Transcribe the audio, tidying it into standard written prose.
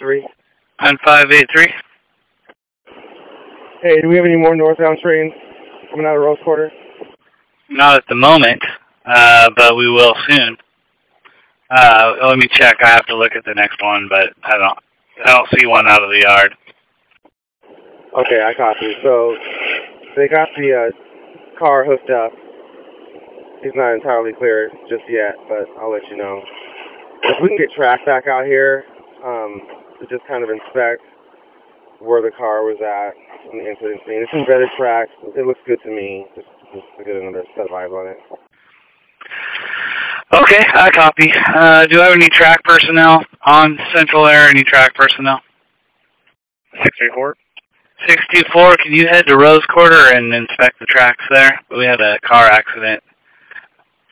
9583. 9583. Hey, do we have any more northbound trains coming out of Rose Quarter? Not at the moment, but we will soon. Let me check. I have to look at the next one, but I don't see one out of the yard. Okay, I copy. So they got the car hooked up. He's not entirely clear just yet, but I'll let you know. If we can get track back out here to just kind of inspect where the car was at in the incident scene. It's embedded tracks. It looks good to me. Just to get another set of eyes on it. Okay, I copy. Do I have any track personnel on Central Air? Any track personnel? 634. 624, can you head to Rose Quarter and inspect the tracks there? We had a car accident